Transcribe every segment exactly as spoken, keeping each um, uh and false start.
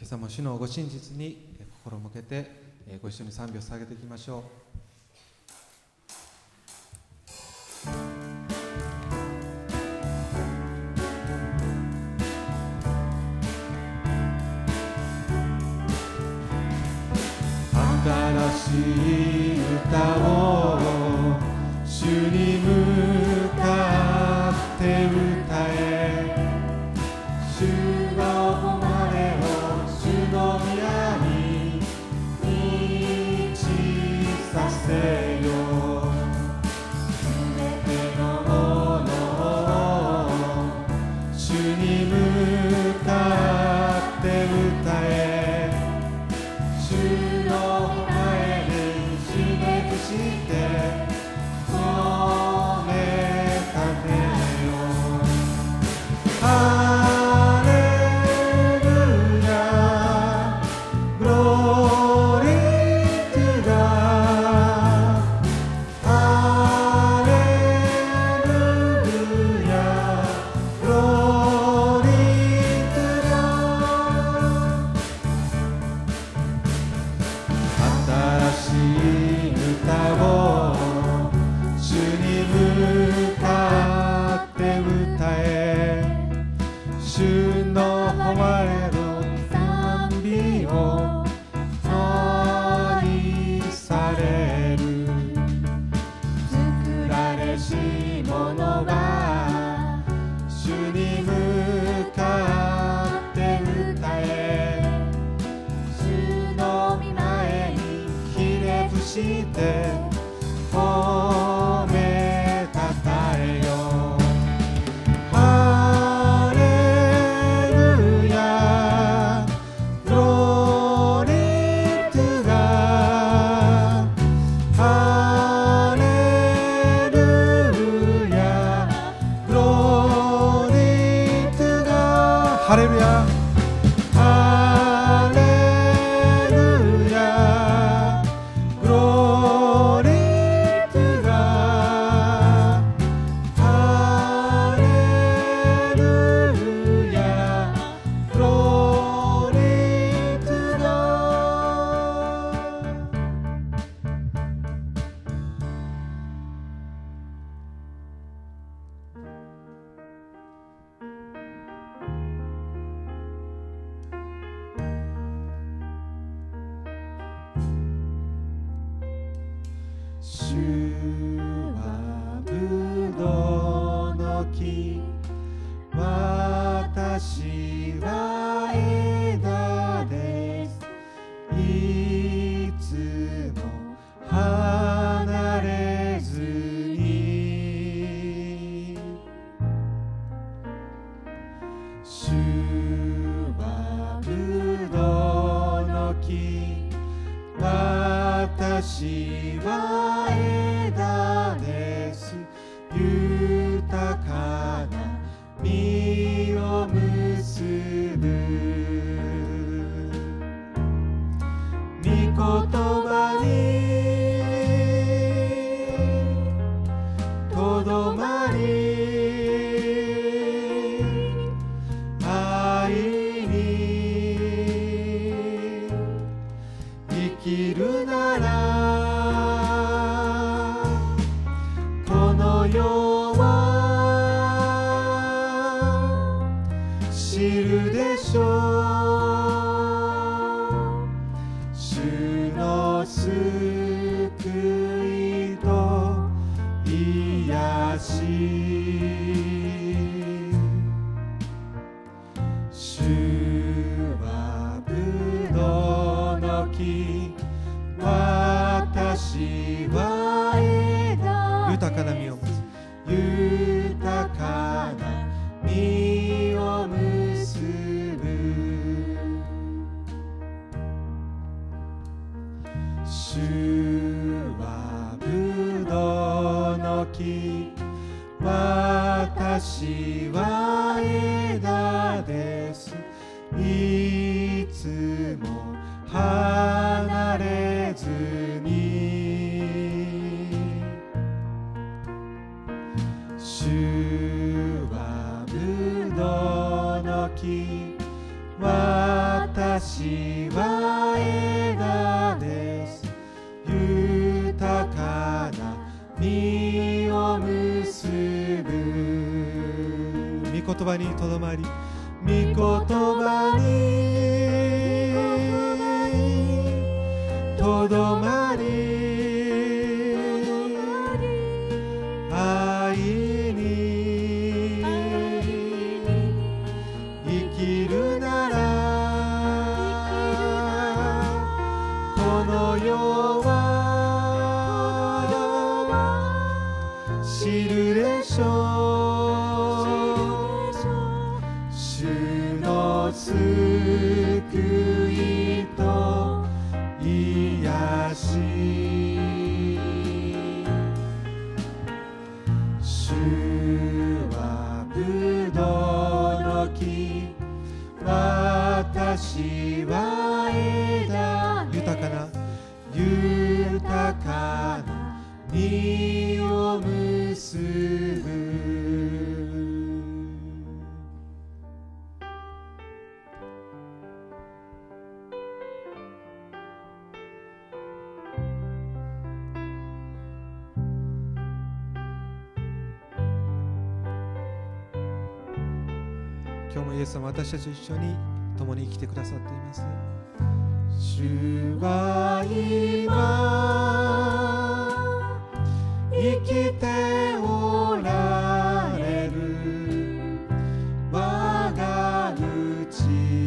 朝も主のご真実に心を向けてご一緒に賛美を捧げていきましょう。新しい歌を主に向かって歌え、主の誉れを主の宮に満ちさせよ。すべてのものを主に向かって歌え、主のして褒めたてよ。ハレルヤ、グローリートゥガー。ハレルヤ、グローリートゥガー。新しい歌を主に向かって歌え、主の誉れの賛美を愛される。作られし者は主に向かって歌え、主の御前にひれ伏して褒めたたえよ。ハレルヤ、グローリートゥガー。ハレルヤ、グローリートゥガー。ハレルヤ、ハレルヤ、グローリー主はぶどうの木、私は枝です。いつも離れずに。主はぶどうの木、私は枝です。豊かな実を結ぶ。御言葉にとどまり、愛に生きるなら、世は知るでしょう。主の救いと癒し。主はぶどうの木、私は枝。豊かな実を結ぶ。豊かな実を結ぶ。主はぶどうの木、私は枝です。いつも離れずに。主はぶどうの木、私私は枝です。豊かな実を結ぶ。御言葉にとどまり、御言葉にとどまり、愛に生きるなら、この世は知るでしょう。主の救いと癒し、主はぶどうの木、私は枝。豊かな豊かな実を結ぶ。今日もイエス様、私たちと一緒に共に生きてくださっています。主は今生きておられる。我が内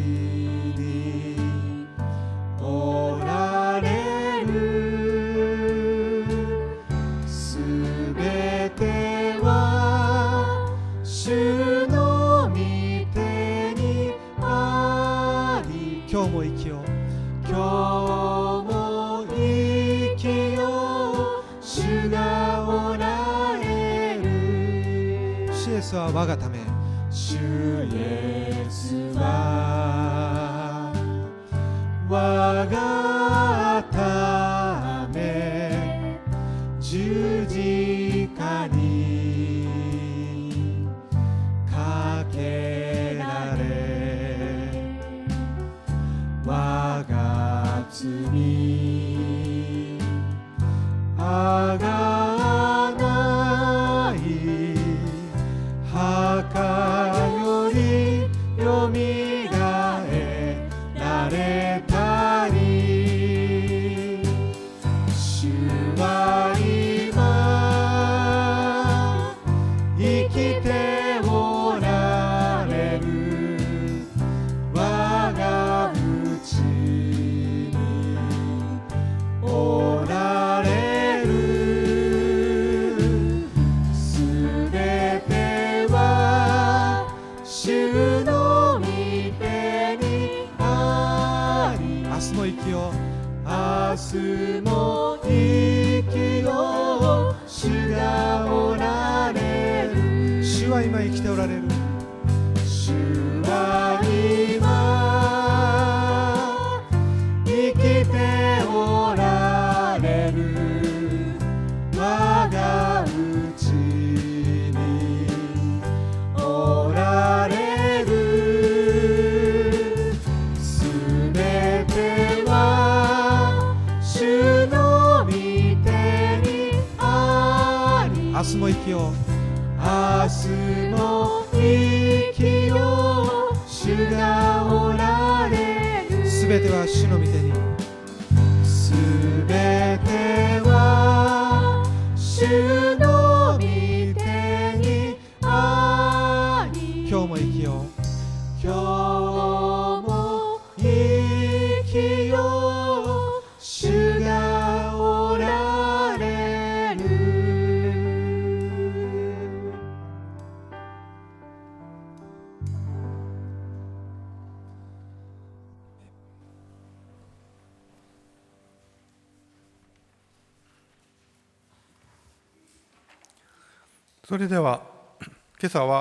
におられる。すべては主の御手にあり。今日も生きよう。今日も生きよう。主がおられる。主イエスは我がため。主イエスは我がため十字架にかけられ、我が罪あがない墓よりよみがえられたり、主は今生きておられる。我が内におられる。すべては主の御手にあり。明日も生きよう。明日も生きよう。主がおられる。主は今生きておられる。主は今生きておられる。我が内におられる。すべては主の御手にあり。明日も生きよう。明日も生きよう。主がおられる。すべては主の御手に。すべては主の御手にあり。今日も生きよう。今日も生きよう。主がおられる。 それでは今朝は